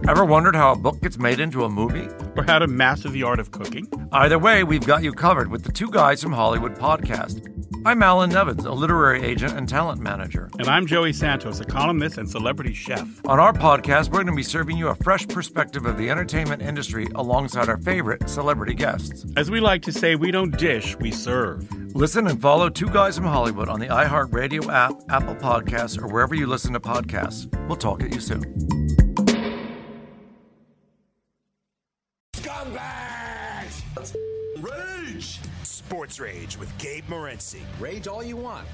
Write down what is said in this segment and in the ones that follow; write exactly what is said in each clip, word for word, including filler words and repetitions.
Ever wondered how a book gets made into a movie? Or how to master the art of cooking? Either way, we've got you covered with the Two Guys from Hollywood podcast. I'm Alan Nevins, a literary agent and talent manager. And I'm Joey Santos, a columnist and celebrity chef. On our podcast, we're going to be serving you a fresh perspective of the entertainment industry alongside our favorite celebrity guests. As we like to say, we don't dish, we serve. Listen and follow Two Guys from Hollywood on the iHeartRadio app, Apple Podcasts, or wherever you listen to podcasts. We'll talk at you soon. Scumbags! Rage! Sports Rage with Gabe Morency. Rage all you want.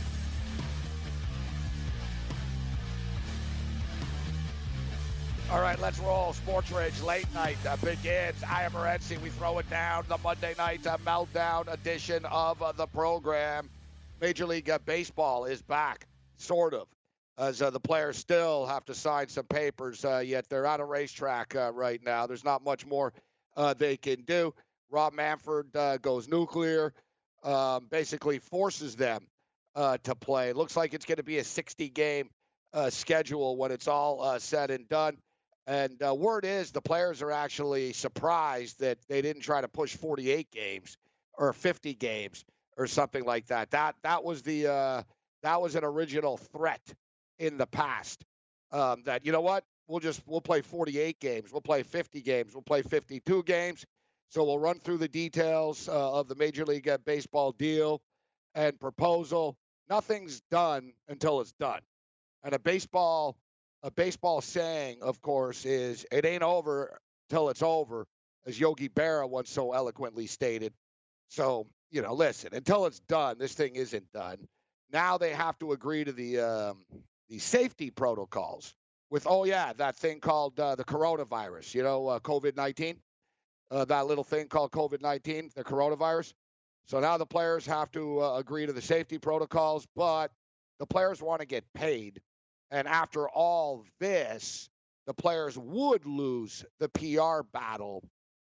All right, let's roll. Sports Rage late night uh, begins. I am Morency. We throw it down. The Monday night uh, meltdown edition of uh, the program. Major League uh, Baseball is back, sort of, as uh, the players still have to sign some papers, uh, yet they're on a racetrack uh, right now. There's not much more uh, they can do. Rob Manfred uh, goes nuclear, um, basically forces them uh, to play. Looks like it's going to be a sixty-game uh, schedule when it's all uh, said and done. And uh, word is the players are actually surprised that they didn't try to push forty-eight games or fifty games or something like that. That that was the uh, that was an original threat in the past. Um, that you know what, we'll just we'll play forty-eight games, we'll play fifty games, we'll play fifty-two games. So we'll run through the details uh, of the Major League Baseball deal and proposal. Nothing's done until it's done. And a baseball, a baseball saying, of course, is it ain't over till it's over, as Yogi Berra once so eloquently stated. So, you know, listen, until it's done, this thing isn't done. Now they have to agree to the um, the safety protocols with, oh, yeah, that thing called uh, the coronavirus, you know, uh, COVID nineteen. Uh, that little thing called COVID nineteen, the coronavirus. So now the players have to uh, agree to the safety protocols, but the players want to get paid. And after all this, the players would lose the P R battle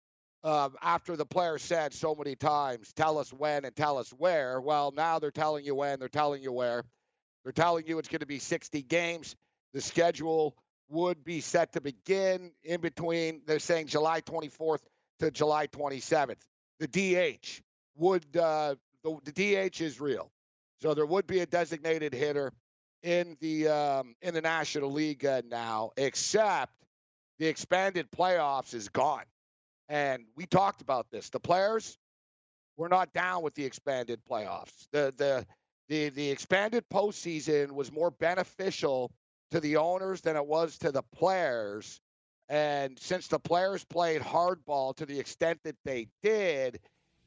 uh, after the players said so many times, tell us when and tell us where. Well, now they're telling you when, they're telling you where. They're telling you it's going to be sixty games. The schedule would be set to begin in between, they're saying July twenty-fourth to July twenty-seventh. The D H would, uh, the, the D H is real. So there would be a designated hitter in the um, in the National League uh, now, except the expanded playoffs is gone. And we talked about this. The players were not down with the expanded playoffs. The the the the expanded postseason was more beneficial to the owners than it was to the players. And since the players played hardball to the extent that they did,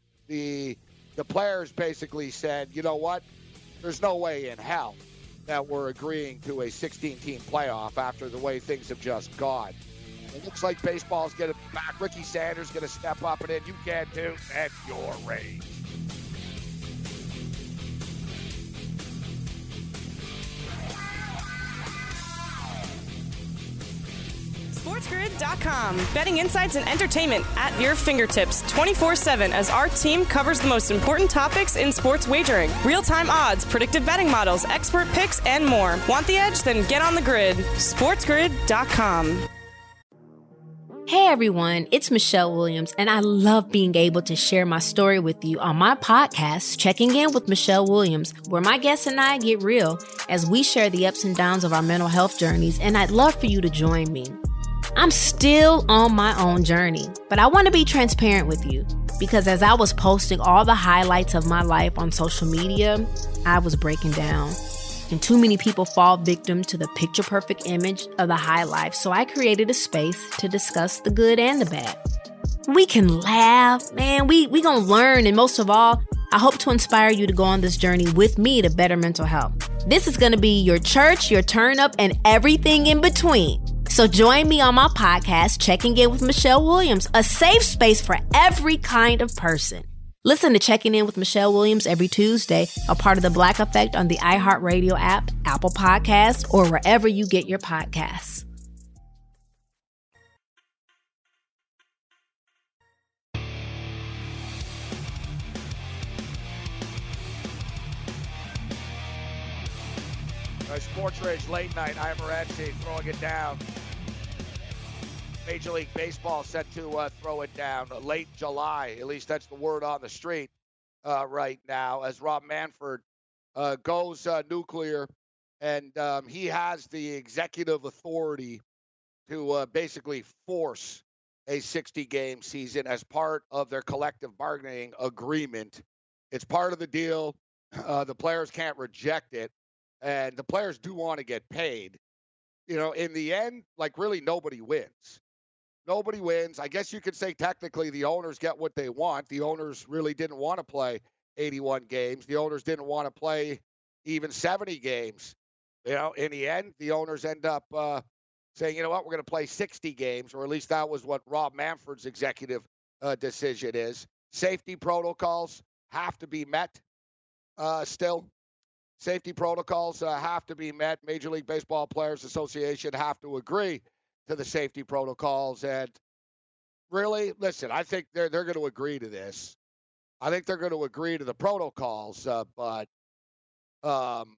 the the players basically said, you know what, there's no way in hell that we're agreeing to a sixteen-team playoff after the way things have just gone. It looks like baseball's going to be back. Ricky Sanders going to step up and in. You can't do at your rage. SportsGrid dot com. Betting insights and entertainment at your fingertips twenty-four seven as our team covers the most important topics in sports wagering. Real-time odds, predictive betting models, expert picks, and more. Want the edge? Then get on the grid. SportsGrid dot com. Hey everyone, it's Michelle Williams, and I love being able to share my story with you on my podcast, Checking In with Michelle Williams, where my guests and I get real as we share the ups and downs of our mental health journeys, and I'd love for you to join me. I'm still on my own journey, but I want to be transparent with you because as I was posting all the highlights of my life on social media, I was breaking down. And too many people fall victim to the picture-perfect image of the high life, so I created a space to discuss the good and the bad. We can laugh, man, we we gonna learn, and most of all, I hope to inspire you to go on this journey with me to better mental health. This is gonna be your church, your turn up, and everything in between. So join me on my podcast, Checking In with Michelle Williams, a safe space for every kind of person. Listen to Checking In with Michelle Williams every Tuesday, a part of the Black Effect on the iHeartRadio app, Apple Podcasts, or wherever you get your podcasts. Sports Rage late night. I'm Morency throwing it down. Major League Baseball set to uh, throw it down late July. At least that's the word on the street uh, right now, as Rob Manfred uh, goes uh, nuclear, and um, he has the executive authority to uh, basically force a sixty-game season as part of their collective bargaining agreement. It's part of the deal. Uh, the players can't reject it, and the players do want to get paid. You know, in the end, like, really nobody wins. Nobody wins. I guess you could say technically the owners get what they want. The owners really didn't want to play eighty-one games. The owners didn't want to play even seventy games. You know, in the end, the owners end up uh, saying, you know what, we're going to play sixty games, or at least that was what Rob Manfred's executive uh, decision is. Safety protocols have to be met uh, still. Safety protocols uh, have to be met. Major League Baseball Players Association have to agree to the safety protocols. And really, listen, I think they're they're going to agree to this. I think they're going to agree to the protocols, uh, but um,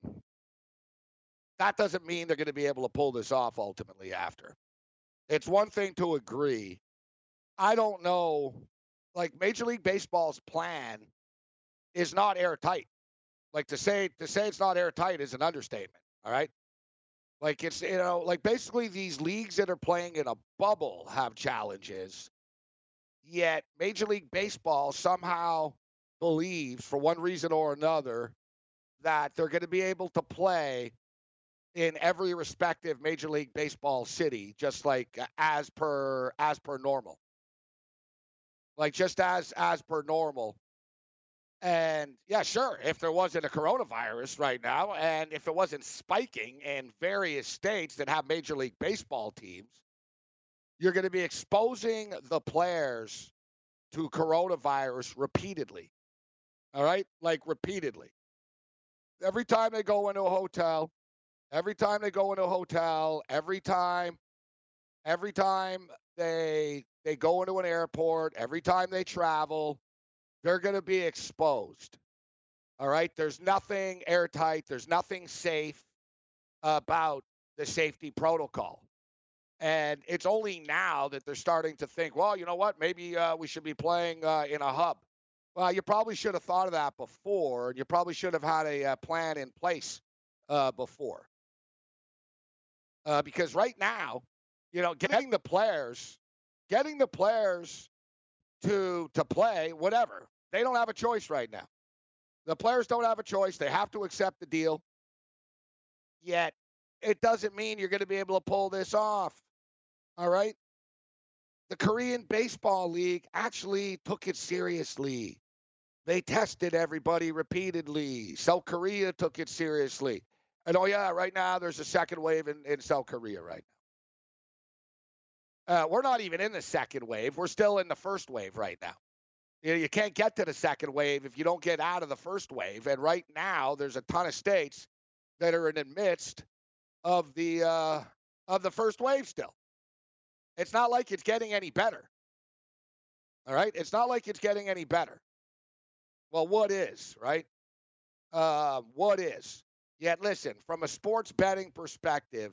that doesn't mean they're going to be able to pull this off ultimately after. It's one thing to agree. I don't know, like, Major League Baseball's plan is not airtight. Like, to say to say it's not airtight is an understatement, all right? Like, it's, you know, like, basically these leagues that are playing in a bubble have challenges, yet Major League Baseball somehow believes, for one reason or another, that they're going to be able to play in every respective Major League Baseball city, just like as per as per normal. Like, just as as per normal. And, yeah, sure, if there wasn't a coronavirus right now, and if it wasn't spiking in various states that have Major League Baseball teams, you're going to be exposing the players to coronavirus repeatedly. All right? Like, repeatedly. Every time they go into a hotel, every time they go into a hotel, every time, every time they they go into an airport, every time they travel, they're going to be exposed. All right? There's nothing airtight. There's nothing safe about the safety protocol. And it's only now that they're starting to think, well, you know what? Maybe uh, we should be playing uh, in a hub. Well, you probably should have thought of that before. And you probably should have had a uh, plan in place uh, before. Uh, because right now, you know, getting the players, getting the players to to play, whatever. They don't have a choice right now. The players don't have a choice. They have to accept the deal. Yet, it doesn't mean you're going to be able to pull this off. All right? The Korean Baseball League actually took it seriously. They tested everybody repeatedly. South Korea took it seriously. And, oh, yeah, right now there's a second wave in, in South Korea right now. Uh, we're not even in the second wave. We're still in the first wave right now. You know, you can't get to the second wave if you don't get out of the first wave. And right now, there's a ton of states that are in the midst of the uh, of the first wave still. It's not like it's getting any better. All right? It's not like it's getting any better. Well, what is, right? Uh, what is? Yet, listen, from a sports betting perspective,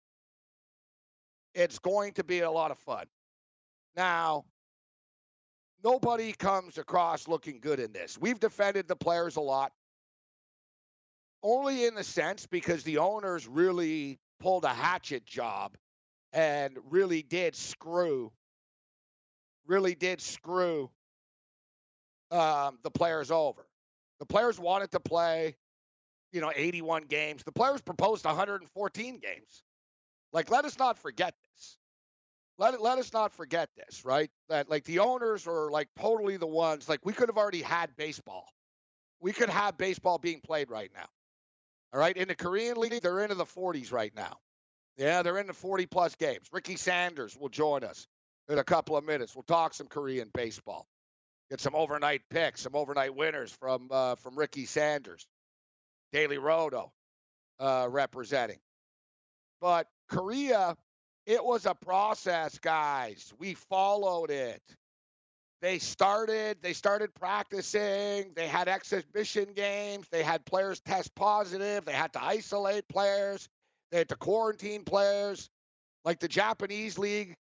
it's going to be a lot of fun. Now, nobody comes across looking good in this. We've defended the players a lot, only in the sense because the owners really pulled a hatchet job and really did screw, really did screw um, the players over. The players wanted to play, you know, eighty-one games. The players proposed one hundred fourteen games. Like, let us not forget this. Let it, let us not forget this, right? That, like, the owners are, like, totally the ones. Like, we could have already had baseball. We could have baseball being played right now. All right? In the Korean League, they're into the forties right now. Yeah, they're into forty-plus games. Ricky Sanders will join us in a couple of minutes. We'll talk some Korean baseball. Get some overnight picks, some overnight winners from uh, from Ricky Sanders. Daily Roto uh, representing. But Korea, it was a process, guys. We followed it. They started, they started practicing. They had exhibition games. They had players test positive. They had to isolate players. They had to quarantine players. Like the Japanese league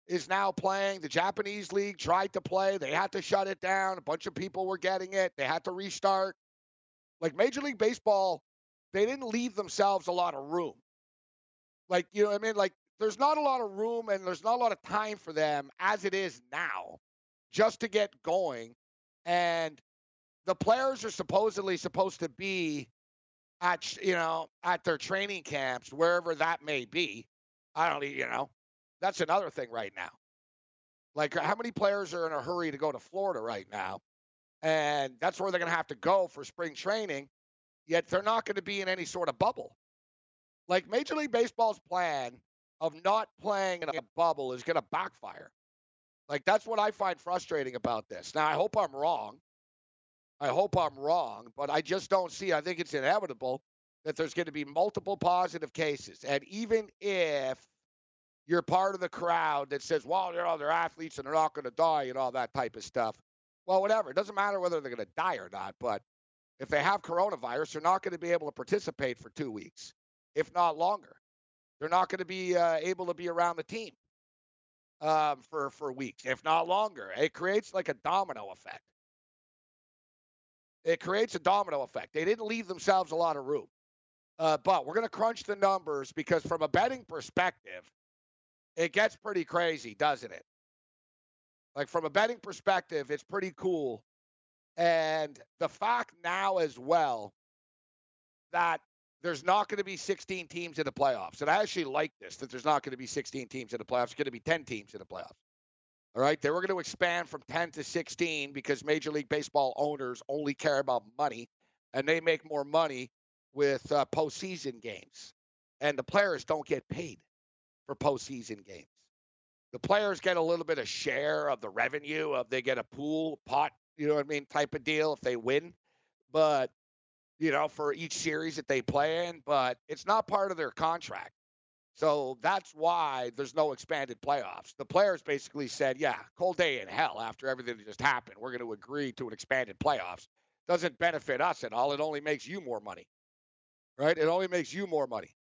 is now playing. The Japanese league tried to play. They had to shut it down. A bunch of people were getting it. They had to restart. Like Major League Baseball, they didn't leave themselves a lot of room. Like, you know what I mean? Like, there's not a lot of room and there's not a lot of time for them as it is now just to get going. And the players are supposedly supposed to be at, you know, at their training camps, wherever that may be. I don't, you know, that's another thing right now. Like, how many players are in a hurry to go to Florida right now? And that's where they're going to have to go for spring training, yet they're not going to be in any sort of bubble. Like, Major League Baseball's plan of not playing in a bubble is going to backfire. Like, that's what I find frustrating about this. Now, I hope I'm wrong. I hope I'm wrong, but I just don't see, I think it's inevitable that there's going to be multiple positive cases. And even if you're part of the crowd that says, well, you know, they're athletes and they're not going to die and all that type of stuff, well, whatever. It doesn't matter whether they're going to die or not, but if they have coronavirus, they're not going to be able to participate for two weeks, if not longer. They're not going to be uh, able to be around the team um, for, for weeks, if not longer. It creates like a domino effect. It creates a domino effect. They didn't leave themselves a lot of room. Uh, but we're going to crunch the numbers because from a betting perspective, it gets pretty crazy, doesn't it? Like, from a betting perspective, it's pretty cool. And the fact now as well that there's not going to be sixteen teams in the playoffs. And I actually like this, that there's not going to be sixteen teams in the playoffs. It's going to be ten teams in the playoffs. All right? They were going to expand from ten to sixteen because Major League Baseball owners only care about money, and they make more money with uh, postseason games. And the players don't get paid for postseason games. The players get a little bit of share of the revenue of they get a pool pot, you know what I mean, type of deal if they win. But, you know, for each series that they play in, but it's not part of their contract. So that's why there's no expanded playoffs. The players basically said, yeah, cold day in hell after everything that just happened. We're going to agree to an expanded playoffs. Doesn't benefit us at all. It only makes you more money, right? It only makes you more money.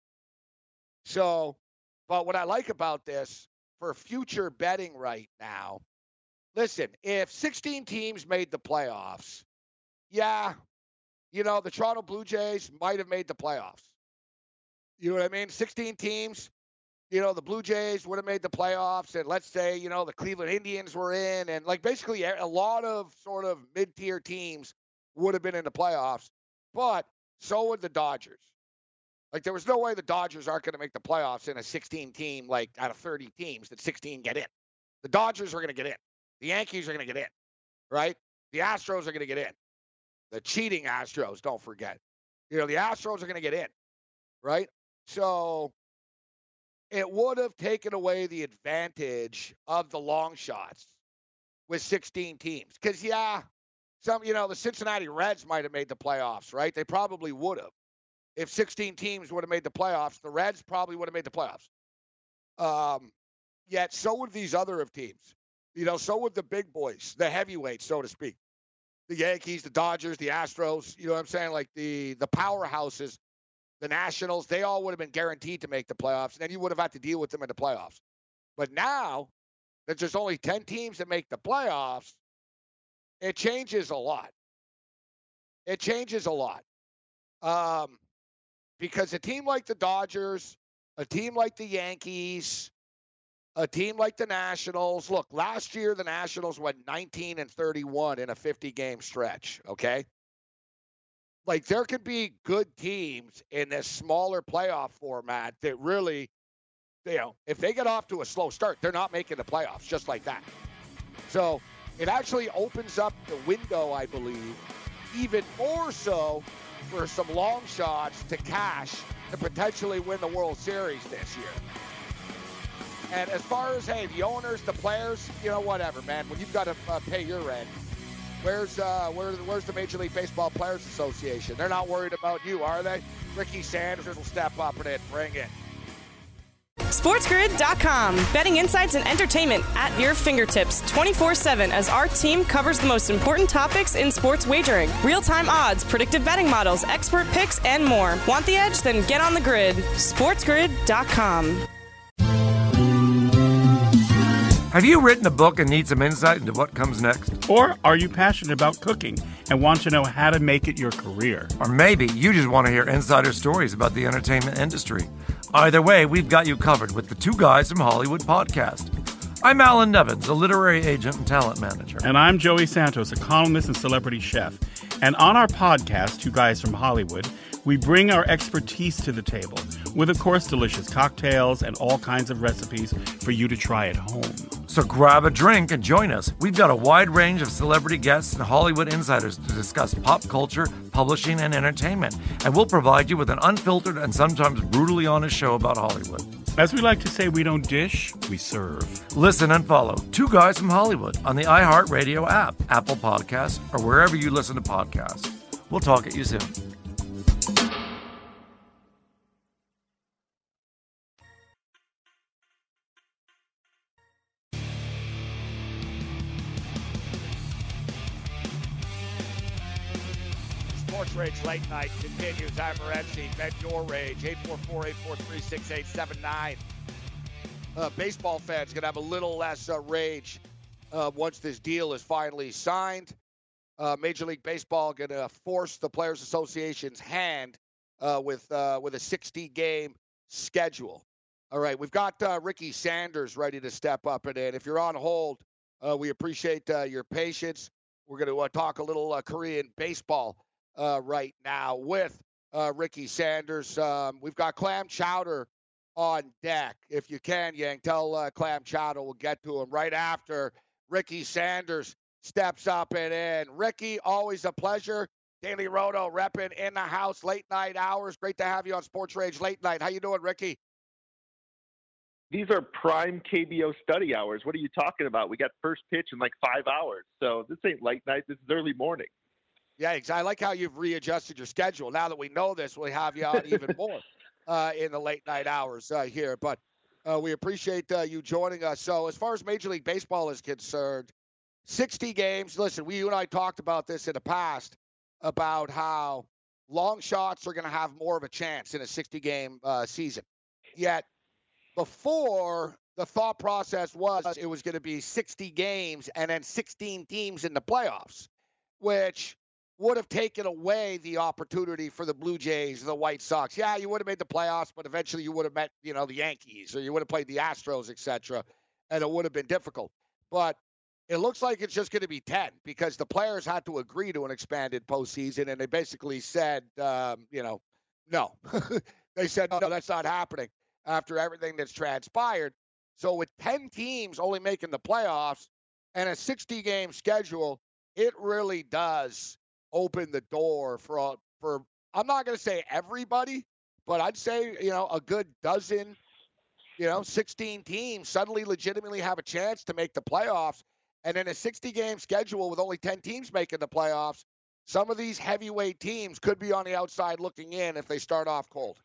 So, but what I like about this for future betting right now, listen, if sixteen teams made the playoffs, yeah, you know, the Toronto Blue Jays might have made the playoffs. You know what I mean? sixteen teams, you know, the Blue Jays would have made the playoffs. And let's say, you know, the Cleveland Indians were in. And, like, basically a lot of sort of mid-tier teams would have been in the playoffs. But so would the Dodgers. Like, there was no way the Dodgers aren't going to make the playoffs in a sixteen-team, like, out of thirty teams, that sixteen get in. The Dodgers are going to get in. The Yankees are going to get in, right? The Astros are going to get in. The cheating Astros, don't forget. You know, the Astros are going to get in, right? So it would have taken away the advantage of the long shots with sixteen teams. Because, yeah, some, you know, the Cincinnati Reds might have made the playoffs, right? They probably would have. If sixteen teams would have made the playoffs, the Reds probably would have made the playoffs. Um, yet so would these other of teams. You know, so would the big boys, the heavyweights, so to speak. The Yankees, the Dodgers, the Astros, you know what I'm saying? Like the, the powerhouses, the Nationals, they all would have been guaranteed to make the playoffs, and then you would have had to deal with them in the playoffs. But now that there's only ten teams that make the playoffs, it changes a lot. It changes a lot. Um, because a team like the Dodgers, a team like the Yankees, a team like the Nationals, look, last year the Nationals went nineteen and thirty-one in a fifty-game stretch, okay? Like, there could be good teams in this smaller playoff format that really, you know, if they get off to a slow start, they're not making the playoffs just like that. So it actually opens up the window, I believe, even more so for some long shots to cash to potentially win the World Series this year. And as far as, hey, the owners, the players, you know, whatever, man. When you've got to uh, pay your rent, where's uh, where, where's the Major League Baseball Players Association? They're not worried about you, are they? Ricky Sanders will step up and bring it. SportsGrid dot com. Betting insights and entertainment at your fingertips twenty-four seven as our team covers the most important topics in sports wagering. Real-time odds, predictive betting models, expert picks, and more. Want the edge? Then get on the grid. SportsGrid dot com. Have you written a book and need some insight into what comes next? Or are you passionate about cooking and want to know how to make it your career? Or maybe you just want to hear insider stories about the entertainment industry. Either way, we've got you covered with the Two Guys from Hollywood podcast. I'm Alan Nevins, a literary agent and talent manager. And I'm Joey Santos, a columnist and celebrity chef. And on our podcast, Two Guys from Hollywood, we bring our expertise to the table with, of course, delicious cocktails and all kinds of recipes for you to try at home. So grab a drink and join us. We've got a wide range of celebrity guests and Hollywood insiders to discuss pop culture, publishing, and entertainment. And we'll provide you with an unfiltered and sometimes brutally honest show about Hollywood. As we like to say, we don't dish, we serve. Listen and follow Two Guys from Hollywood on the iHeartRadio app, Apple Podcasts, or wherever you listen to podcasts. We'll talk at you soon. Sports Rage Late Night continues. I'm Morency. Vent your rage. eight four four, eight four three, six eight seven nine. Uh, baseball fans going to have a little less uh, rage uh, once this deal is finally signed. Uh, Major League Baseball going to force the Players Association's hand uh, with uh, with a sixty-game schedule. All right, we've got uh, Ricky Sanders ready to step up and in. If you're on hold, uh, we appreciate uh, your patience. We're going to uh, talk a little uh, Korean baseball uh, right now with uh, Ricky Sanders. Um, we've got Clam Chowder on deck. If you can, Yang, tell uh, Clam Chowder we'll get to him right after Ricky Sanders steps up and in. Ricky, always a pleasure. Daily Roto repping in the house, late night hours. Great to have you on Sports Rage Late Night. How you doing, Ricky? These are prime K B O study hours. What are you talking about? We got first pitch in like five hours. So this ain't late night. This is early morning. Yeah, I like how you've readjusted your schedule. Now that we know this, we'll have you on even more uh, in the late night hours uh, here. But uh, we appreciate uh, you joining us. So as far as Major League Baseball is concerned, sixty games. Listen, we, you and I talked about this in the past about how long shots are going to have more of a chance in a sixty-game uh, season. Yet before, the thought process was it was going to be sixty games and then sixteen teams in the playoffs, which would have taken away the opportunity for the Blue Jays, the White Sox. Yeah, you would have made the playoffs, but eventually you would have met, you know, the Yankees, or you would have played the Astros, et cetera, and it would have been difficult. But it looks like it's just going to be ten because the players had to agree to an expanded postseason, and they basically said, um, you know, no. They said, no, that's not happening after everything that's transpired. So with ten teams only making the playoffs and a sixty-game schedule, it really does open the door for, for I'm not going to say everybody, but I'd say, you know, a good dozen, you know, sixteen teams suddenly legitimately have a chance to make the playoffs. And in a sixty-game schedule with only ten teams making the playoffs, some of these heavyweight teams could be on the outside looking in if they start off cold.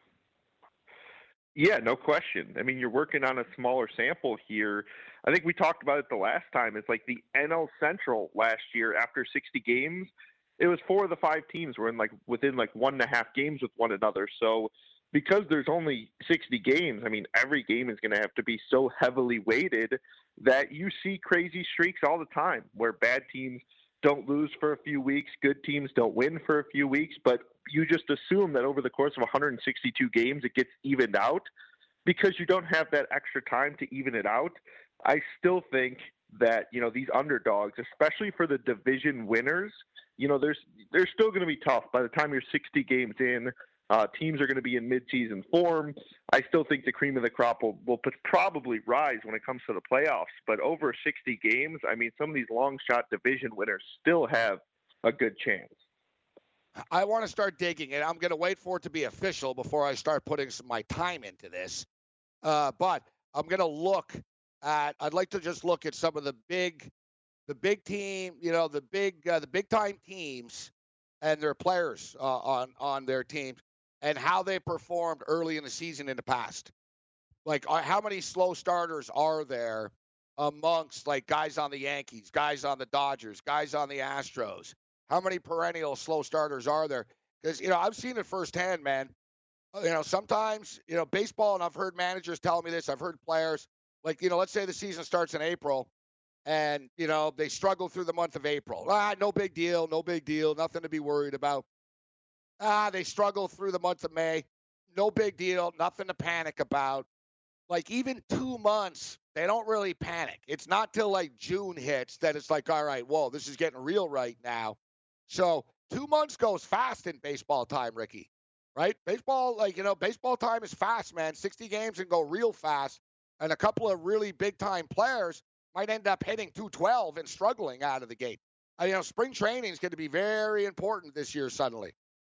Yeah, no question. I mean, you're working on a smaller sample here. I think we talked about it the last time. It's like the N L Central last year after sixty games. It was four of the five teams were in like within like one and a half games with one another. So because there's only sixty games, I mean, every game is going to have to be so heavily weighted that you see crazy streaks all the time where bad teams don't lose for a few weeks, good teams don't win for a few weeks, but you just assume that over the course of one hundred sixty-two games, it gets evened out because you don't have that extra time to even it out. I still think that, you know, these underdogs, especially for the division winners, you know, there's they're still going to be tough by the time you're sixty games in. Uh, teams are going to be in mid-season form. I still think the cream of the crop will, will probably rise when it comes to the playoffs. But over sixty games, I mean, some of these long-shot division winners still have a good chance. I want to start digging, and I'm going to wait for it to be official before I start putting some my time into this. Uh, but I'm going to look at. I'd like to just look at some of the big, the big team. You know, the big, uh, the big-time teams and their players uh, on on their teams, and how they performed early in the season in the past. Like, how many slow starters are there amongst, like, guys on the Yankees, guys on the Dodgers, guys on the Astros? How many perennial slow starters are there? Because, you know, I've seen it firsthand, man. You know, sometimes, you know, baseball, and I've heard managers tell me this, I've heard players, Like, you know, let's say the season starts in April and, you know, they struggle through the month of April. Ah, no big deal, no big deal, nothing to be worried about. Ah, they struggle through the month of May. No big deal, nothing to panic about. Like, even two months, they don't really panic. It's not till like June hits that it's like, all right, whoa, this is getting real right now. So two months goes fast in baseball time, Ricky, right? Baseball, like, you know, baseball time is fast, man. sixty games and go real fast. And a couple of really big-time players might end up hitting two twelve and struggling out of the gate. Uh, you know, spring training is going to be very important this year suddenly.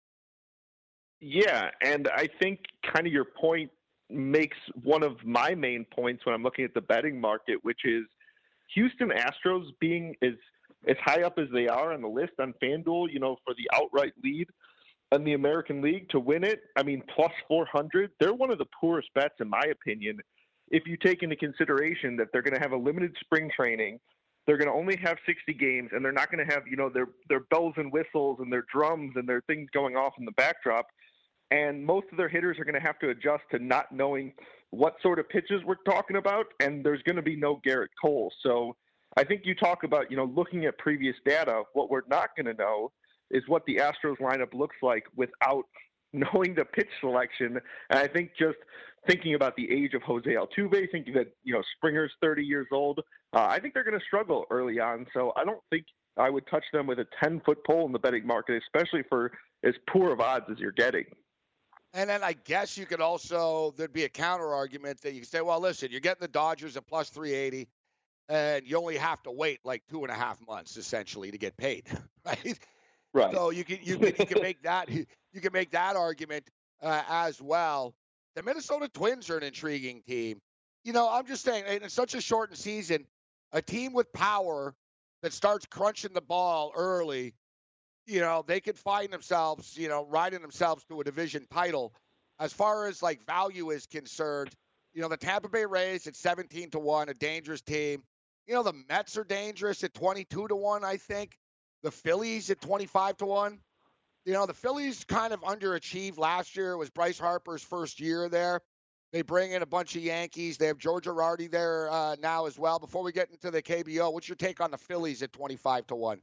Yeah, and I think kind of your point makes one of my main points when I'm looking at the betting market, which is Houston Astros being as, as high up as they are on the list on FanDuel, you know, for the outright lead in the American League to win it. I mean, plus four hundred, they're one of the poorest bets, in my opinion, if you take into consideration that they're going to have a limited spring training, they're going to only have sixty games, and they're not going to have, you know, their their bells and whistles and their drums and their things going off in the backdrop. And most of their hitters are going to have to adjust to not knowing what sort of pitches we're talking about, and there's going to be no Garrett Cole. So I think you talk about, you know, looking at previous data, what we're not going to know is what the Astros lineup looks like without knowing the pitch selection. And I think just thinking about the age of Jose Altuve, thinking that, you know, Springer's thirty years old, uh, I think they're going to struggle early on. So I don't think I would touch them with a ten-foot pole in the betting market, especially for as poor of odds as you're getting. And then I guess you could also, there'd be a counter argument that you could say, well, listen, you're getting the Dodgers at plus three eighty, and you only have to wait like two and a half months essentially to get paid, right? Right. So you can you can you can make that you can make that argument uh, as well. The Minnesota Twins are an intriguing team. You know, I'm just saying, in such a shortened season, a team with power that starts crunching the ball early, you know, they could find themselves, you know, riding themselves to a division title. As far as like value is concerned, you know, the Tampa Bay Rays at seventeen to one, a dangerous team. You know, the Mets are dangerous at twenty-two to one, I think. The Phillies at twenty-five to one. You know, the Phillies kind of underachieved last year. It was Bryce Harper's first year there. They bring in a bunch of Yankees. They have Joe Girardi there uh, now as well. Before we get into the K B O, what's your take on the Phillies at twenty-five to one?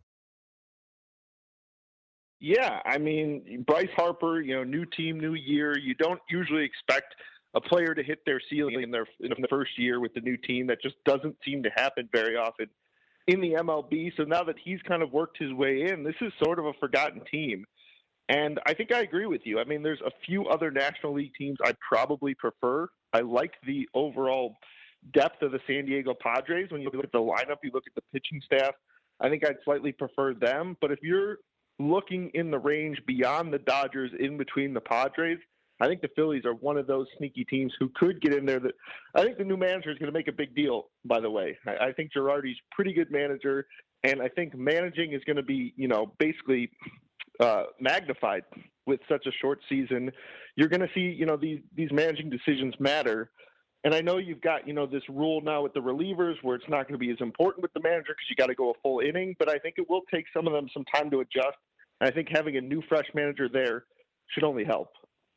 Yeah, I mean, Bryce Harper, you know, new team, new year. You don't usually expect a player to hit their ceiling in their in the first year with the new team. That just doesn't seem to happen very often in the M L B. So now that he's kind of worked his way in, this is sort of a forgotten team. And I think I agree with you. I mean, there's a few other National League teams I probably prefer. I like the overall depth of the San Diego Padres. When you look at the lineup, you look at the pitching staff, I think I'd slightly prefer them. But if you're looking in the range beyond the Dodgers, in between the Padres, I think the Phillies are one of those sneaky teams who could get in there. That I think the new manager is going to make a big deal, by the way. I, I think Girardi's a pretty good manager, and I think managing is going to be, you know, basically uh, magnified with such a short season. You're going to see, you know, these, these managing decisions matter. And I know you've got, you know, this rule now with the relievers where it's not going to be as important with the manager because you got to go a full inning, but I think it will take some of them some time to adjust. And I think having a new fresh manager there should only help.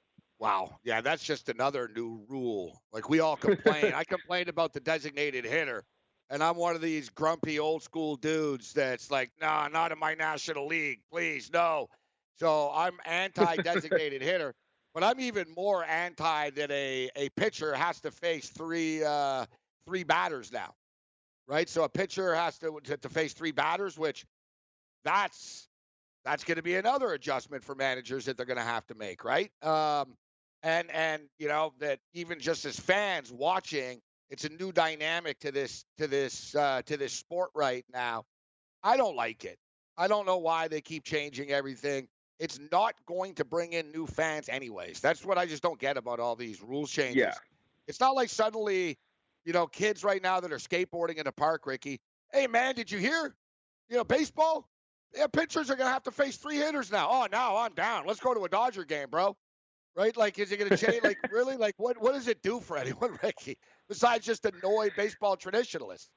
Wow. Yeah, that's just another new rule. Like, we all complain. I complained about the designated hitter, and I'm one of these grumpy old school dudes that's like, nah, not in my National League, please, no. So I'm anti-designated hitter, but I'm even more anti that a, a pitcher has to face three uh, three batters now, right? So a pitcher has to to, to face three batters, which that's that's going to be another adjustment for managers that they're going to have to make, right? Um, and and you know that even just as fans watching, it's a new dynamic to this to this uh, to this sport right now. I don't like it. I don't know why they keep changing everything. It's not going to bring in new fans anyways. That's what I just don't get about all these rules changes. Yeah. It's not like suddenly, you know, kids right now that are skateboarding in the park, Ricky, hey, man, did you hear? You know, baseball? Yeah, pitchers are going to have to face three hitters now. Oh, now I'm down. Let's go to a Dodger game, bro. Right? Like, is it going to change? Like, really? Like, what, what does it do for anyone, Ricky, besides just annoy baseball traditionalists?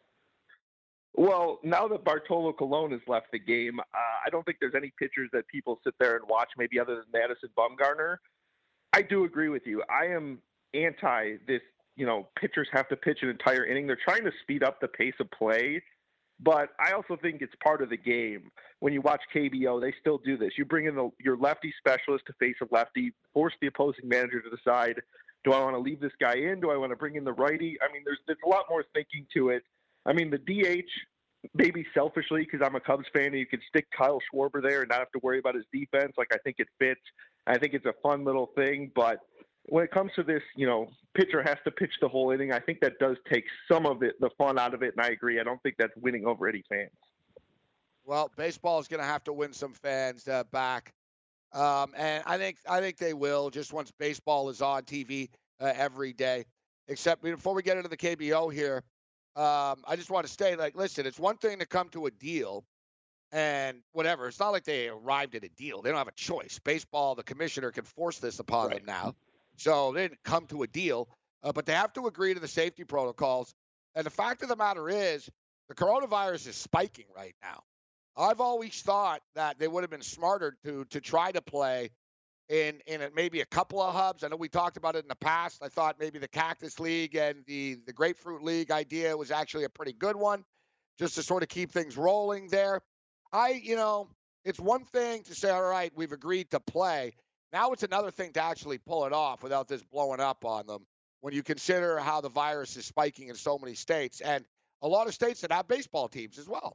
Well, now that Bartolo Colon has left the game, uh, I don't think there's any pitchers that people sit there and watch, maybe other than Madison Bumgarner. I do agree with you. I am anti this you know, pitchers have to pitch an entire inning. They're trying to speed up the pace of play. But I also think it's part of the game. When you watch K B O, they still do this. You bring in the, your lefty specialist to face a lefty, force the opposing manager to decide, do I want to leave this guy in? Do I want to bring in the righty? I mean, there's, there's a lot more thinking to it. I mean, the D H, maybe selfishly, because I'm a Cubs fan, and you could stick Kyle Schwarber there and not have to worry about his defense. Like, I think it fits. I think it's a fun little thing. But when it comes to this, you know, pitcher has to pitch the whole inning, I think that does take some of it, the fun out of it, and I agree. I don't think that's winning over any fans. Well, baseball is going to have to win some fans uh, back, um, and I think I think they will. Just once baseball is on T V uh, every day. Except before we get into the K B O here, um, I just want to say, like, listen, it's one thing to come to a deal, and whatever. It's not like they arrived at a deal. They don't have a choice. Baseball, the commissioner can force this upon Right. them now. So they didn't come to a deal, uh, but they have to agree to the safety protocols. And the fact of the matter is, the coronavirus is spiking right now. I've always thought that they would have been smarter to to try to play in in a, maybe a couple of hubs. I know we talked about it in the past. I thought maybe the Cactus League and the the Grapefruit League idea was actually a pretty good one, just to sort of keep things rolling there. I, you know, it's one thing to say, all right, we've agreed to play. Now it's another thing to actually pull it off without this blowing up on them when you consider how the virus is spiking in so many states, and a lot of states that have baseball teams as well.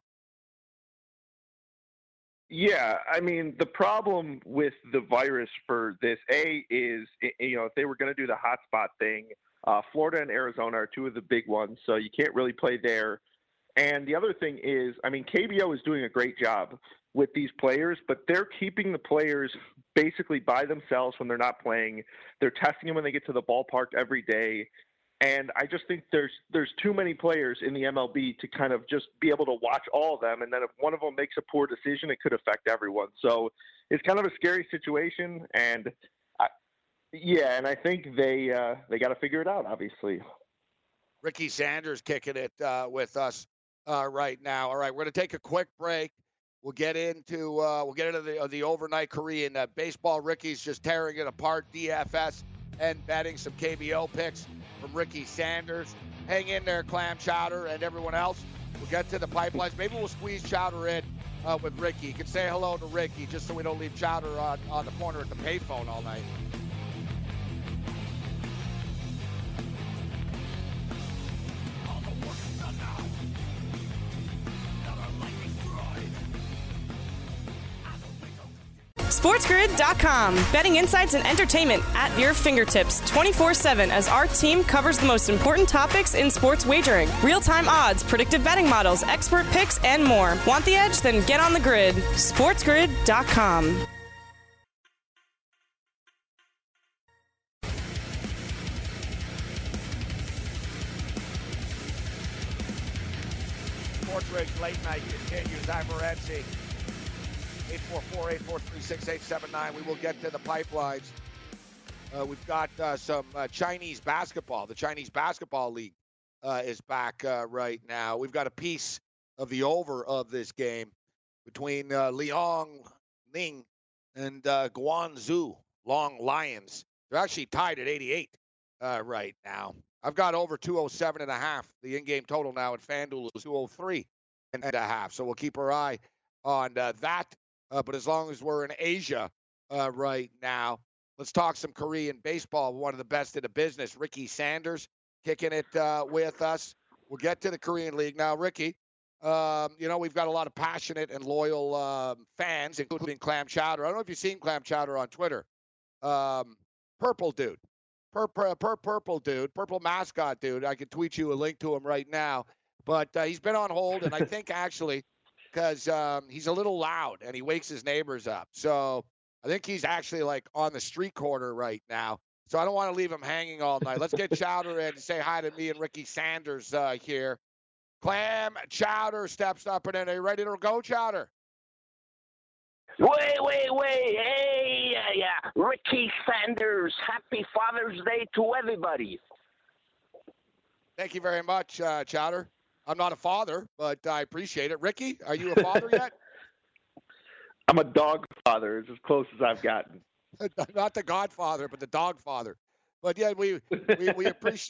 Yeah, I mean, the problem with the virus for this, A, is, you know, if they were going to do the hotspot thing, uh, Florida and Arizona are two of the big ones, so you can't really play there. And the other thing is, I mean, K B O is doing a great job with these players, but they're keeping the players basically by themselves when they're not playing. They're testing them when they get to the ballpark every day. And I just think there's there's too many players in the M L B to kind of just be able to watch all of them. And then if one of them makes a poor decision, it could affect everyone. So it's kind of a scary situation. And I, yeah, and I think they uh, they got to figure it out, obviously. Ricky Sanders kicking it uh, with us uh, right now. All right, we're going to take a quick break. We'll get into uh, we'll get into the uh, the overnight Korean uh, baseball. Ricky's just tearing it apart. D F S and betting, some K B O picks from Ricky Sanders. Hang in there, Clam Chowder and everyone else. We'll get to the pipelines. Maybe we'll squeeze Chowder in uh, with Ricky. You can say hello to Ricky just so we don't leave Chowder on, on the corner at the payphone all night. SportsGrid dot com. Betting insights and entertainment at your fingertips twenty-four seven as our team covers the most important topics in sports wagering. Real-time odds, predictive betting models, expert picks, and more. Want the edge? Then get on the grid. SportsGrid dot com. Sports Rage Late Night continues. I'm Morency. eight four four, eight four three, six eight seven nine. We will get to the pipelines. Uh, we've got uh, some uh, Chinese basketball. The Chinese Basketball League uh, is back uh, right now. We've got a piece of the over of this game between uh, Liang Ning and uh, Guangzhou Long Lions. They're actually tied at eighty-eight uh, right now. I've got over two oh seven and a half. The in-game total now at FanDuel is two oh three and a half. So we'll keep our eye on uh, that. Uh, but as long as we're in Asia uh, right now, let's talk some Korean baseball. One of the best in the business, Ricky Sanders, kicking it uh, with us. We'll get to the Korean League now. Ricky, um, you know, we've got a lot of passionate and loyal um, fans, including Clam Chowder. I don't know if you've seen Clam Chowder on Twitter. Um, purple dude. Per, per, per purple dude. Purple mascot dude. I could tweet you a link to him right now. But uh, he's been on hold, and I think actually – because um, he's a little loud and he wakes his neighbors up. So I think he's actually like on the street corner right now. So I don't want to leave him hanging all night. Let's get Chowder in and say hi to me and Ricky Sanders uh, here. Clam Chowder steps up and in. Are you ready to go, Chowder? Wait, wait, wait. Hey, uh, yeah. Ricky Sanders. Happy Father's Day to everybody. Thank you very much, uh, Chowder. I'm not a father, but I appreciate it. Ricky, are you a father yet? I'm a dog father. It's as close as I've gotten. Not the Godfather, but the dog father. But yeah, we we, we appreciate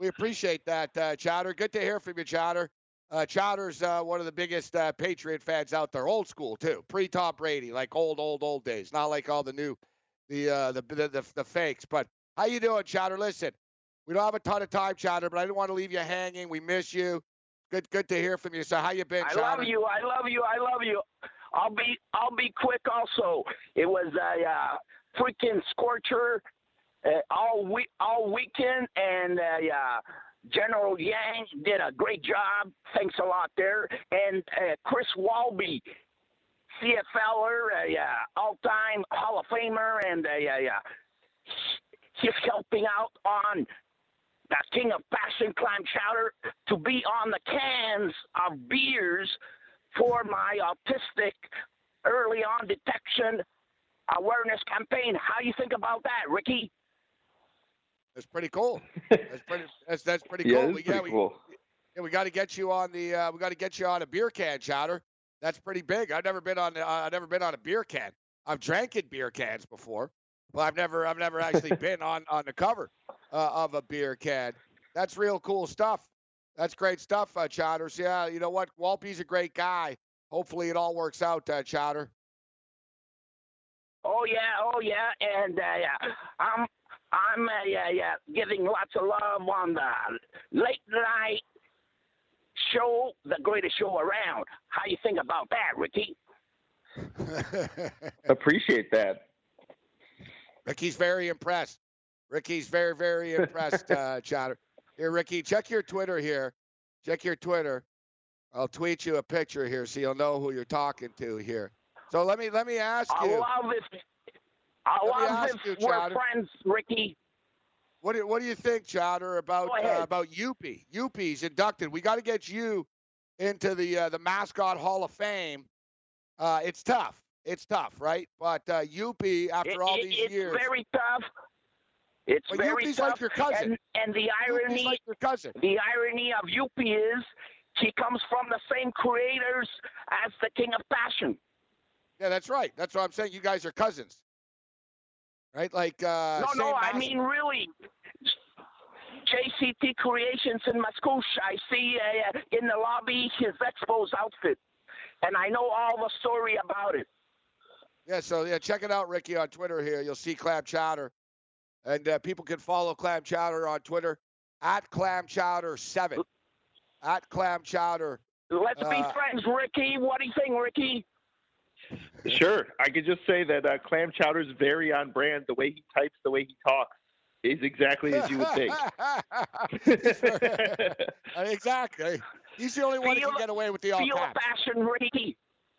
We appreciate that, uh, Chowder. Good to hear from you, Chowder. Uh, Chowder's uh, one of the biggest uh, Patriot fans out there, old school too, pre-Tom Brady, like old, old, old days, not like all the new, the uh, the, the the the fakes. But how you doing, Chowder? Listen, we don't have a ton of time, Chowder, but I didn't want to leave you hanging. We miss you. Good, good to hear from you. So how you been, I Chowder? love you. I love you. I love you. I'll be I'll be quick. Also, it was a uh, freaking scorcher uh, all week all weekend, and uh, uh, General Yang did a great job. Thanks a lot there. And uh, Chris Walby, C F L-er, a uh, all-time Hall of Famer, and uh, uh, he's helping out on the King of Passion Clam Chowder to be on the cans of beers for my autistic early on detection awareness campaign. How do you think about that, Ricky? That's pretty cool. That's pretty. That's that's pretty Yeah, cool. it's we, pretty yeah, we, cool. yeah, we got to get you on the. Uh, we got to get you on a beer can, Chowder. That's pretty big. I've never been on. Uh, I've never been on a beer can. I've drank in beer cans before, but I've never. I've never actually been on on the cover uh, of a beer can. That's real cool stuff. That's great stuff, uh, Chowder. So, yeah, you know what? Walpy's a great guy. Hopefully, it all works out, uh, Chowder. Oh yeah, oh yeah, and uh, yeah, I'm I'm uh, yeah, yeah, giving lots of love on the late night show, the greatest show around. How you think about that, Ricky? Appreciate that. Ricky's very impressed. Ricky's very, very impressed, uh, Chowder. Here, Ricky, check your Twitter here. Check your Twitter. I'll tweet you a picture here so you'll know who you're talking to here. So let me let me ask I you. love it. I Let me love ask if you, we're Chowder. friends, Ricky. What do, what do you think, Chowder, about Go ahead. uh, about Youppi? Youppi's inducted. We got to get you into the uh, the mascot Hall of Fame. Uh, it's tough. It's tough, right? But uh, Youppi, after It- all it- these it's years, very tough. It's but very Youppi's tough. like your cousin. And, and the Youppi's irony, like your cousin. the irony of Youppi is he comes from the same creators as the King of Passion. Yeah, that's right. That's what I'm saying. You guys are cousins, right? Like uh, no, same no, I mas- mean really. J C T Creations in Mascouche. I see uh, in the lobby his Expos outfit, and I know all the story about it. Yeah, so yeah, check it out, Ricky, on Twitter here. You'll see Clam Chowder. And uh, people can follow Clam Chowder on Twitter at Clam Chowder seven. At Clam Chowder. Let's be Uh, friends, Ricky. What do you think, Ricky? Sure. I could just say that uh, Clam Chowder's very on brand. The way he types, the way he talks is exactly as you would think. Exactly. He's the only one who Feel can get away with the all Feel the caps. passion, Ricky.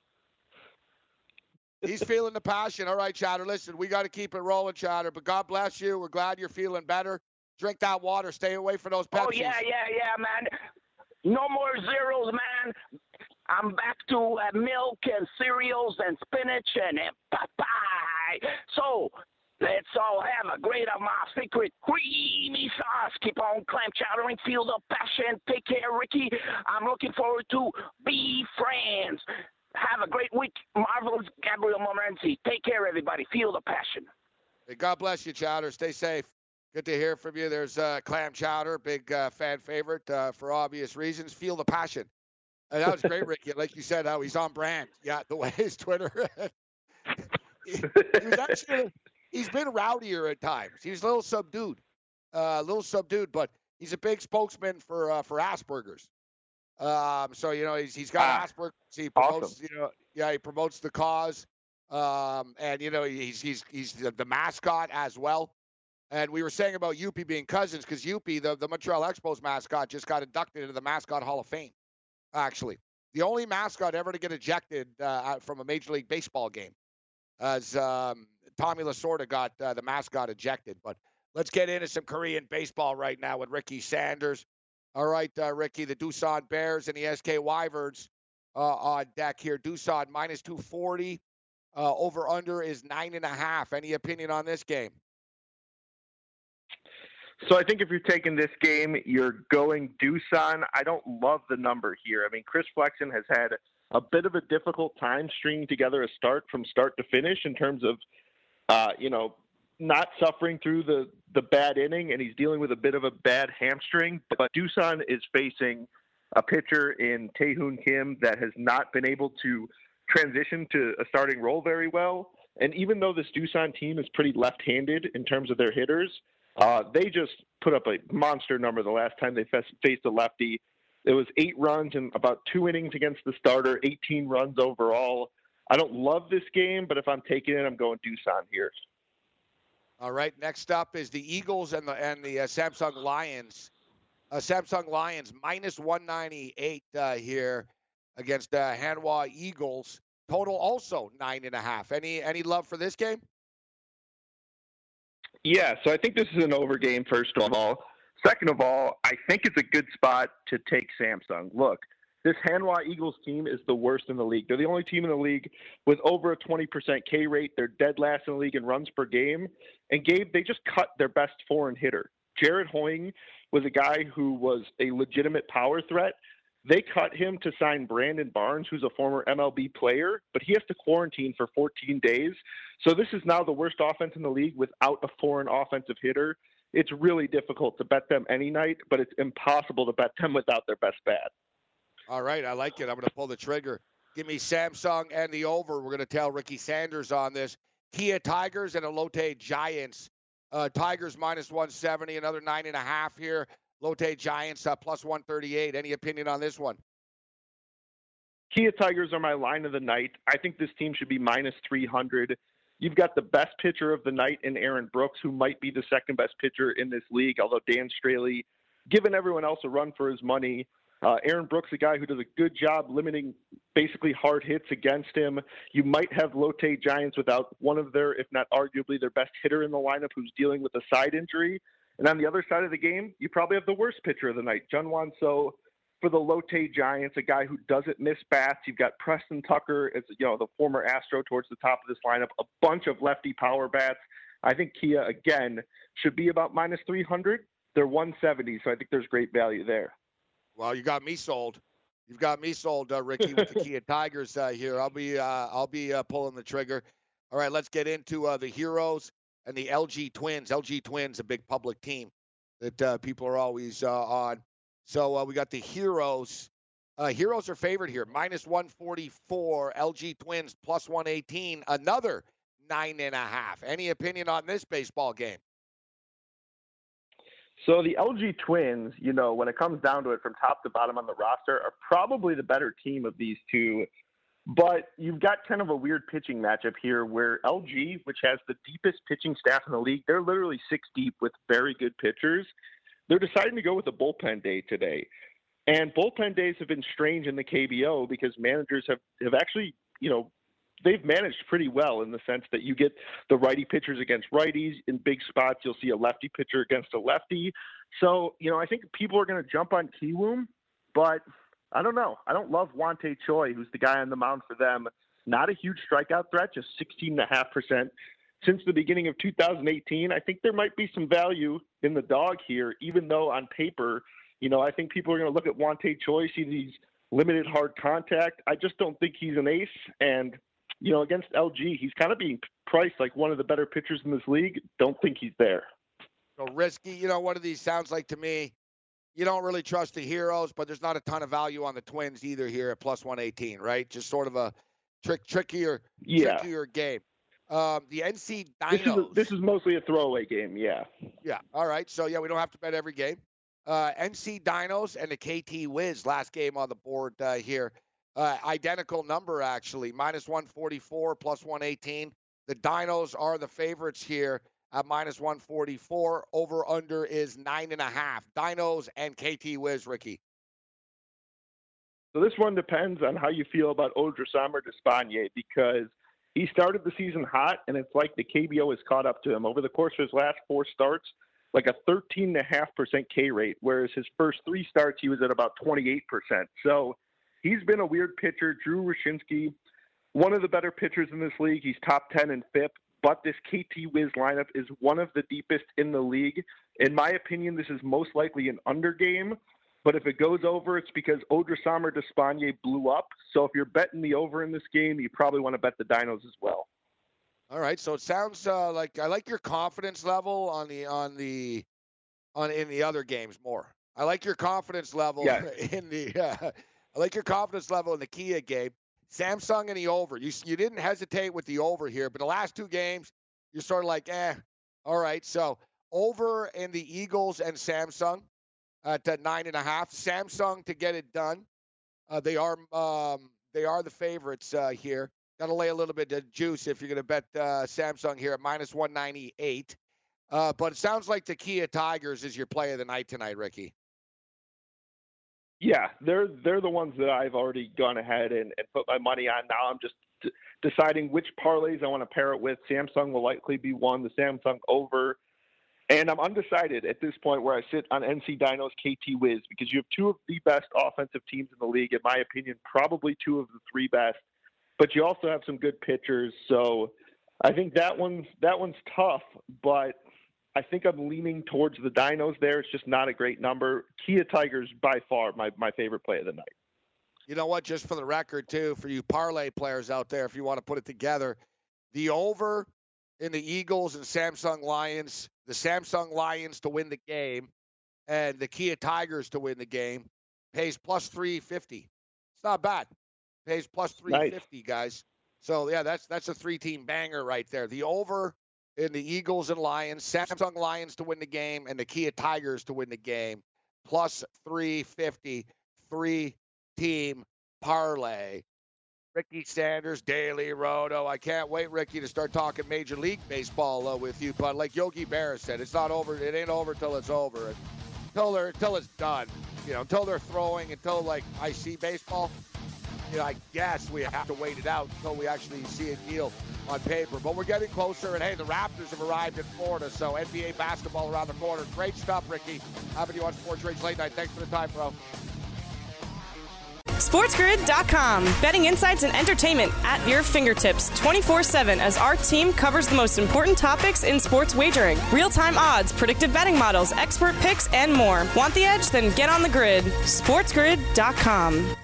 He's feeling the passion. All right, Chowder. Listen, we got to keep it rolling, Chowder. But God bless you. We're glad you're feeling better. Drink that water. Stay away from those Pepsis. Oh, yeah, yeah, yeah, man. No more zeros, man. I'm back to uh, milk and cereals and spinach and uh, pie. So let's all have a great of my secret creamy sauce. Keep on clam chowdering. Feel the passion. Take care, Ricky. I'm looking forward to be friends. Have a great week. Marvelous Gabriel Morency. Take care, everybody. Feel the passion. Hey, God bless you, Chowder. Stay safe. Good to hear from you. There's uh, Clam Chowder, big uh, fan favorite uh, for obvious reasons. Feel the passion. And that was great, Ricky. Like you said, how he's on brand. Yeah, the way his Twitter. he, he was actually, he's been rowdier at times. He's a little subdued, uh, a little subdued, but he's a big spokesman for uh, for Asperger's. Um, so you know he's he's got Ah, Asperger's. He promotes, awesome. you know, yeah, he promotes the cause. Um, and you know he's he's he's the, the mascot as well. And we were saying about Youppi being cousins because Youppi, the, the Montreal Expos mascot, just got inducted into the Mascot Hall of Fame, actually. The only mascot ever to get ejected uh, out from a Major League Baseball game, as um, Tommy Lasorda got uh, the mascot ejected. But let's get into some Korean baseball right now with Ricky Sanders. All right, uh, Ricky, the Doosan Bears and the S K Wyverns uh, on deck here. Doosan minus two forty. Uh, over under is nine and a half. Any opinion on this game? So I think if you're taking this game, you're going Doosan. I don't love the number here. I mean, Chris Flexen has had a bit of a difficult time stringing together a start from start to finish in terms of, uh, you know, not suffering through the, the bad inning, and he's dealing with a bit of a bad hamstring. But Doosan is facing a pitcher in Tae-Hoon Kim that has not been able to transition to a starting role very well. And even though this Doosan team is pretty left-handed in terms of their hitters, uh, they just put up a monster number the last time they f- faced a lefty. It was eight runs in about two innings against the starter, eighteen runs overall. I don't love this game, but if I'm taking it, I'm going Doosan here. All right, next up is the Eagles and the and the uh, Samsung Lions. Uh, Samsung Lions minus one ninety-eight uh, here against uh, Hanwha Eagles. Total also nine and a half. Any any love for this game? Yeah, so I think this is an over game, first of all. Second of all, I think it's a good spot to take Samsung. Look, this Hanwha Eagles team is the worst in the league. They're the only team in the league with over a twenty percent K rate. They're dead last in the league in runs per game. And Gabe, they just cut their best foreign hitter. Jared Hoying was a guy who was a legitimate power threat. They cut him to sign Brandon Barnes, who's a former M L B player, but he has to quarantine for fourteen days. So this is now the worst offense in the league without a foreign offensive hitter. It's really difficult to bet them any night, but it's impossible to bet them without their best bat. All right, I like it. I'm going to pull the trigger. Give me Samsung and the over. We're going to tell Ricky Sanders on this. Kia Tigers and Elote Giants. Uh, Tigers minus one seventy, another nine and a half here. Lotte Giants uh, plus one thirty-eight. Any opinion on this one? Kia Tigers are my line of the night. I think this team should be minus three hundred. You've got the best pitcher of the night in Aaron Brooks, who might be the second best pitcher in this league, although Dan Straley, giving everyone else a run for his money. Uh, Aaron Brooks, a guy who does a good job limiting basically hard hits against him. You might have Lotte Giants without one of their, if not arguably their best hitter in the lineup, who's dealing with a side injury. And on the other side of the game, you probably have the worst pitcher of the night, Jungwon So, for the Lotte Giants, a guy who doesn't miss bats. You've got Preston Tucker, as you know, the former Astro, towards the top of this lineup, a bunch of lefty power bats. I think Kia, again, should be about minus three hundred. They're one seventy, so I think there's great value there. Well, you got me sold. You've got me sold, uh, Ricky, with the Kia Tigers uh, here. I'll be uh, I'll be uh, pulling the trigger. All right, let's get into uh, the Heroes and the L G Twins. L G Twins, a big public team that uh, people are always uh, on. So uh, we got the Heroes. Uh, Heroes are favored here, minus one forty-four. L G Twins plus one eighteen. Another nine and a half. Any opinion on this baseball game? So the L G Twins, you know, when it comes down to it from top to bottom on the roster, are probably the better team of these two. But you've got kind of a weird pitching matchup here where L G, which has the deepest pitching staff in the league, they're literally six deep with very good pitchers. They're deciding to go with a bullpen day today. And bullpen days have been strange in the K B O because managers have, have actually, you know, they've managed pretty well in the sense that you get the righty pitchers against righties. In big spots, you'll see a lefty pitcher against a lefty. So, you know, I think people are going to jump on Kiwoom, but I don't know. I don't love Wante Choi, who's the guy on the mound for them. Not a huge strikeout threat, just sixteen point five percent. Since the beginning of two thousand eighteen, I think there might be some value in the dog here, even though on paper, you know, I think people are going to look at Wante Choi, see these limited hard contact. I just don't think he's an ace. And, you know, against L G, he's kind of being priced like one of the better pitchers in this league. Don't think he's there. So risky. You know, one of these sounds like to me, you don't really trust the Heroes, but there's not a ton of value on the Twins either here at plus one eighteen, right? Just sort of a trick, trickier, yeah. trickier game. Um, the N C Dinos. This is, a, this is mostly a throwaway game, yeah. Yeah, all right. So, yeah, we don't have to bet every game. Uh, N C Dinos and the K T Wiz, last game on the board uh, here. Uh, identical number, actually, minus one forty-four, plus one eighteen. The Dinos are the favorites here at minus one forty-four. Over-under is nine and a half. Dinos and K T Wiz, Ricky. So this one depends on how you feel about Odrisamer Despaigne because he started the season hot, and it's like the K B O has caught up to him. Over the course of his last four starts, like a thirteen point five percent K rate, whereas his first three starts, he was at about twenty-eight percent. So he's been a weird pitcher. Drew Rashinsky, one of the better pitchers in this league. He's top ten in F I P, but this K T Wiz lineup is one of the deepest in the league. In my opinion, this is most likely an under game. But if it goes over, it's because Odrisamer Despaigne blew up. So if you're betting the over in this game, you probably want to bet the Dinos as well. All right, so it sounds uh, like I like your confidence level on the on the on in the other games more. I like your confidence level Yeah. in the uh, I like your confidence level in the Kia game. Samsung and the over. You you didn't hesitate with the over here, but the last two games you're sort of like, eh. All right, so over in the Eagles and Samsung at uh, nine and a half. Samsung to get it done. Uh, they are um, they are the favorites uh, here. Got to lay a little bit of juice if you're going to bet uh, Samsung here at minus one ninety-eight. Uh, but it sounds like the Kia Tigers is your play of the night tonight, Ricky. Yeah, they're they're the ones that I've already gone ahead and, and put my money on. Now I'm just d- deciding which parlays I want to pair it with. Samsung will likely be one, the Samsung over. And I'm undecided at this point where I sit on N C Dino's K T Wiz, because you have two of the best offensive teams in the league, in my opinion, probably two of the three best. But you also have some good pitchers, so I think that one's that one's tough. But I think I'm leaning towards the Dinos there. It's just not a great number. Kia Tigers by far my my favorite play of the night. You know what? Just for the record, too, for you parlay players out there, if you want to put it together, the over in the Eagles and Samsung Lions, the Samsung Lions to win the game, and the Kia Tigers to win the game, pays plus three fifty. It's not bad. Pays plus three fifty, nice. Guys. So, yeah, that's that's a three-team banger right there. The over in the Eagles and Lions, Samsung Lions to win the game, and the Kia Tigers to win the game, plus three fifty, three-team parlay. Ricky Sanders, Daily Roto. I can't wait, Ricky, to start talking Major League Baseball uh, with you. But like Yogi Berra said, it's not over. It ain't over till it's over. Until they're until it's done. You know, until they're throwing, until like I see baseball. You know, I guess we have to wait it out until we actually see it deal on paper. But we're getting closer, and hey, the Raptors have arrived in Florida, so N B A basketball around the corner. Great stuff, Ricky. Having you on Sports Rage Late Night. Thanks for the time, bro. SportsGrid dot com. Betting insights and entertainment at your fingertips twenty-four seven as our team covers the most important topics in sports wagering. Real-time odds, predictive betting models, expert picks, and more. Want the edge? Then get on the grid. SportsGrid dot com.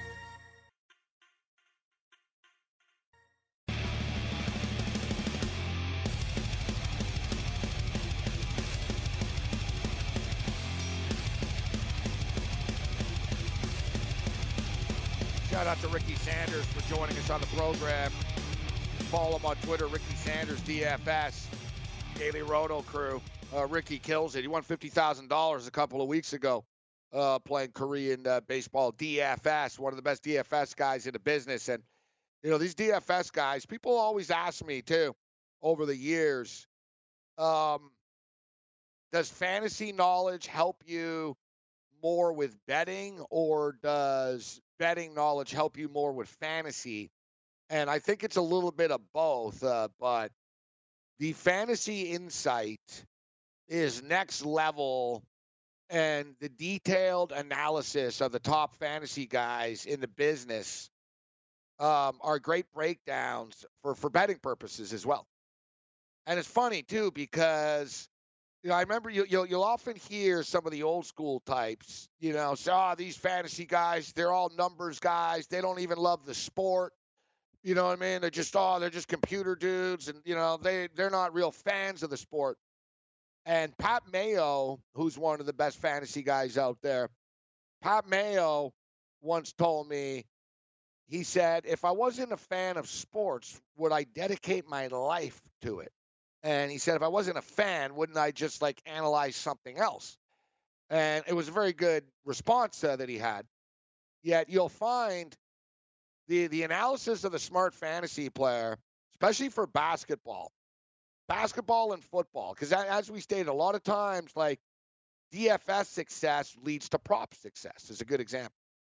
Shout out to Ricky Sanders for joining us on the program. Follow him on Twitter, Ricky Sanders, D F S, Daily Roto crew. Uh, Ricky kills it. He won fifty thousand dollars a couple of weeks ago uh, playing Korean uh, baseball, D F S, one of the best D F S guys in the business. And, you know, these D F S guys, people always ask me, too, over the years, um, does fantasy knowledge help you more with betting, or does betting knowledge help you more with fantasy? And I think it's a little bit of both, uh, but the fantasy insight is next level, and the detailed analysis of the top fantasy guys in the business um, are great breakdowns for, for betting purposes as well. And it's funny, too, because you know, I remember you, you'll, you'll often hear some of the old school types, you know, say, oh, these fantasy guys, they're all numbers guys. They don't even love the sport. You know what I mean? They're just, oh, they're just computer dudes. And, you know, they, they're not real fans of the sport. And Pat Mayo, who's one of the best fantasy guys out there, Pat Mayo once told me, he said, if I wasn't a fan of sports, would I dedicate my life to it? And he said, if I wasn't a fan, wouldn't I just like analyze something else? And it was a very good response uh, that he had. Yet you'll find the the analysis of the smart fantasy player, especially for basketball, basketball and football, because as we stated, a lot of times like D F S success leads to prop success is a good example,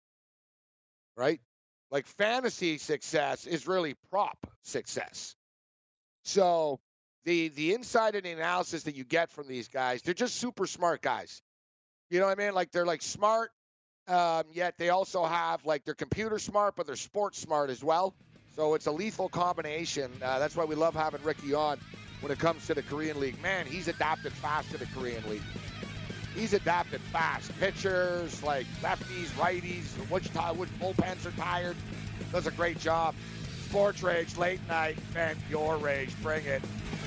right? Like fantasy success is really prop success. So The the insight and the analysis that you get from these guys, they're just super smart guys. You know what I mean? Like they're like smart, um, yet they also have like they're computer smart, but they're sports smart as well. So it's a lethal combination. Uh, that's why we love having Ricky on when it comes to the Korean League. Man, he's adapted fast to the Korean League. He's adapted fast. Pitchers, like lefties, righties, which, which bullpens are tired. Does a great job. Sports Rage, late night, vent your rage. Bring it.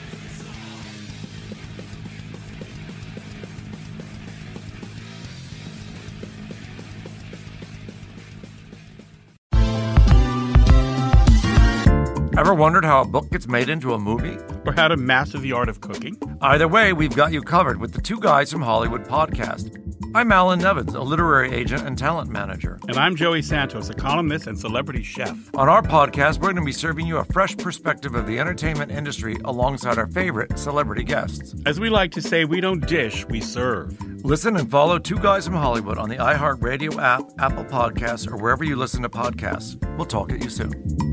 Ever wondered how a book gets made into a movie? Or how to master the art of cooking? Either way, we've got you covered with the Two Guys from Hollywood podcast. I'm Alan Nevins, a literary agent and talent manager. And I'm Joey Santos, a columnist and celebrity chef. On our podcast, we're going to be serving you a fresh perspective of the entertainment industry alongside our favorite celebrity guests. As we like to say, we don't dish, we serve. Listen and follow Two Guys from Hollywood on the iHeartRadio app, Apple Podcasts, or wherever you listen to podcasts. We'll talk at you soon.